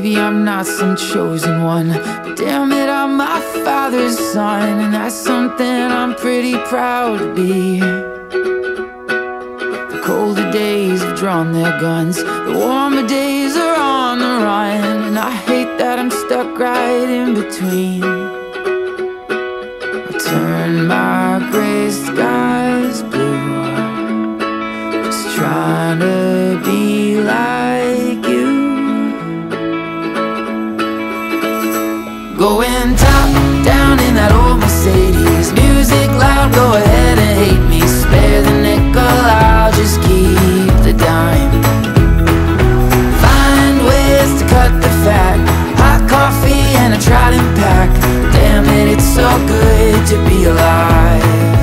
Maybe I'm not some chosen one, but damn it, I'm my father's son, and that's something I'm pretty proud to be. The colder days have drawn their guns, the warmer days are on the run, and I hate that I'm stuck right in between. I turn my gray skies blue, just trying to be like you. Going top down in that old Mercedes, music loud, go ahead and hate me. Spare the nickel, I'll just keep the dime. Find ways to cut the fat, hot coffee and a Trident pack. Damn it, it's so good to be alive.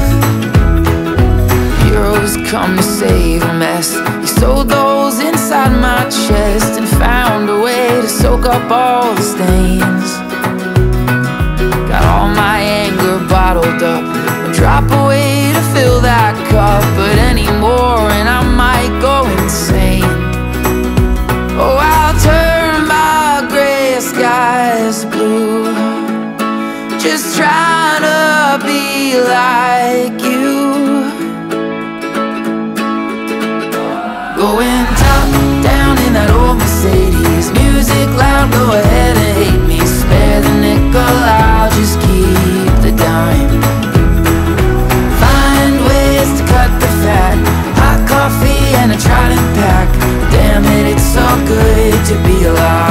Heroes come to save a mess. He sold those inside my chest and found a way to soak up all the stains. Got all my anger bottled up, I'll drop away to fill that cup, but anymore and I might go insane. Oh, I'll turn my gray skies blue, just trying to be like you. Going top down in that old Mercedes, music loud, go ahead and hate me. Spare the nickel, I'll just keep the dime. Find ways to cut the fat, hot coffee and a Trident pack. Damn it, it's so good to be alive.